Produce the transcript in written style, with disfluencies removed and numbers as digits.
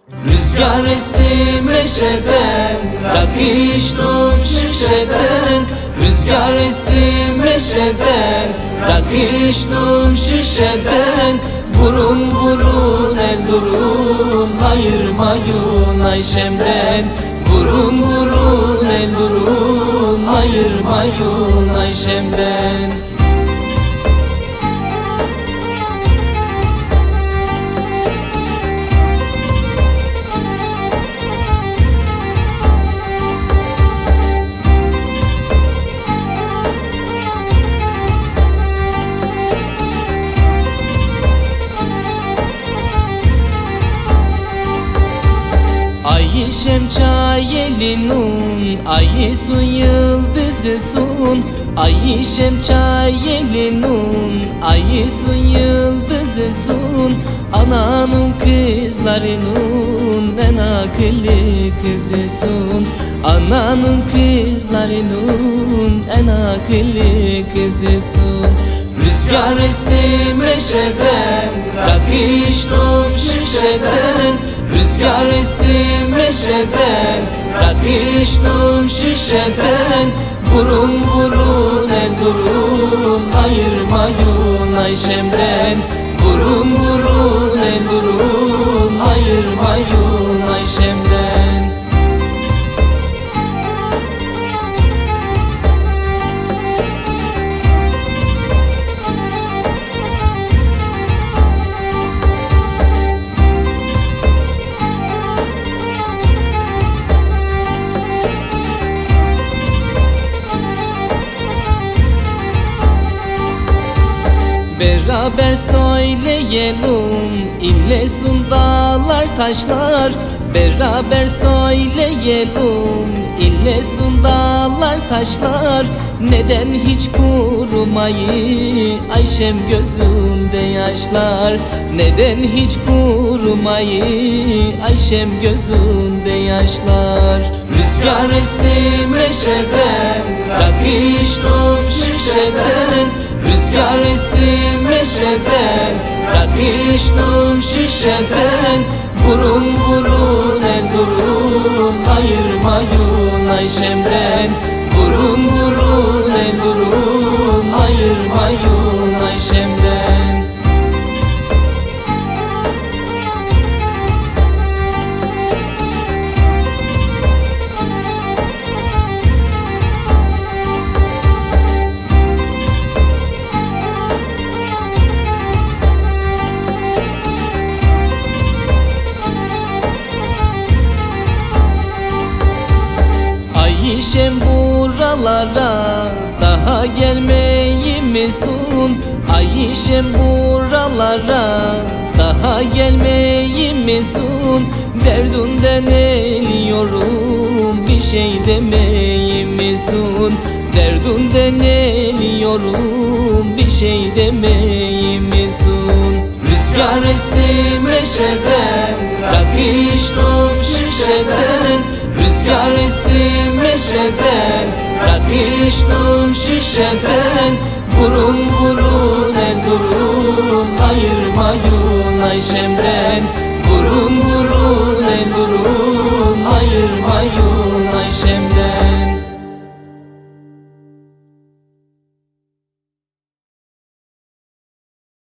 Rüzgar esti meşeden, rakı içtim şişeden. Rüzgar esti meşeden, rakı içtim şişeden. Vurun vurun el durun, ayırmayın Ayşem'den. Vurun vurun el durun, ayırmayın Ayşem'den. Ayşem çayelinun, ayısun yıldızısın. Ayşem çayelinun, ayısun yıldızısın. Ananın kızlarının en akıllı kızısın. Ananın kızlarının en akıllı kızısın. Rüzgar esti meşeden, rakı içtim şişeden. Rüzgar esti meşeden, rakı içtim şişeden. Vurun vurun el durun, ayırmayın Ayşem'den. Vurun vurun el durun, ayırmayın Ayşem'den. Beraber söyleyelim, inlesin dağlar taşlar. Beraber söyleyelim, inlesin dağlar taşlar. Neden hiç kurumayı Ayşem gözünde yaşlar? Neden hiç kurumayı Ayşem gözünde yaşlar? Rüzgar esti meşeden, rakı içtim şişeden. Rüzgar esti meşeden, rakı içtim şişeden. Vurun vurun el durun, ayırmayın Ayşem'den. Vurun vurun el durun, ayırmayın Ayşem'den. Ayşem buralara daha gelmeyi misin? Ayşem buralara daha gelmeyi misin? Derdünden eliyorum, bir şey demeyi misin? Derdünden eliyorum, bir şey demeyi misin? Rüzgar esti meşeden, rakı içtim şişeden. Rüzgar esti meşeden, rakı içtim şişeden. Vurun vurun el durun, ayırmayın Ayşem'den. Vurun vurun el durun, ayırmayın